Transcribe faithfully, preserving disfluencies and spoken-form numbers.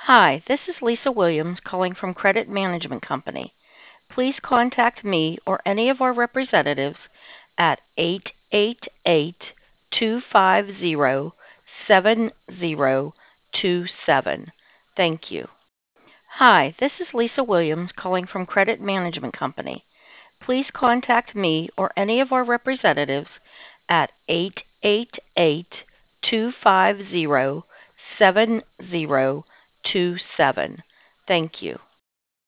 Hi, this is Lisa Williams calling from Credit Management Company. Please contact me or any of our representatives at eight eight eight, two five zero, seven zero two seven. Thank you. Hi, this is Lisa Williams calling from Credit Management Company. Please contact me or any of our representatives at eight eight eight, two five zero, seven zero two seven. Thank you.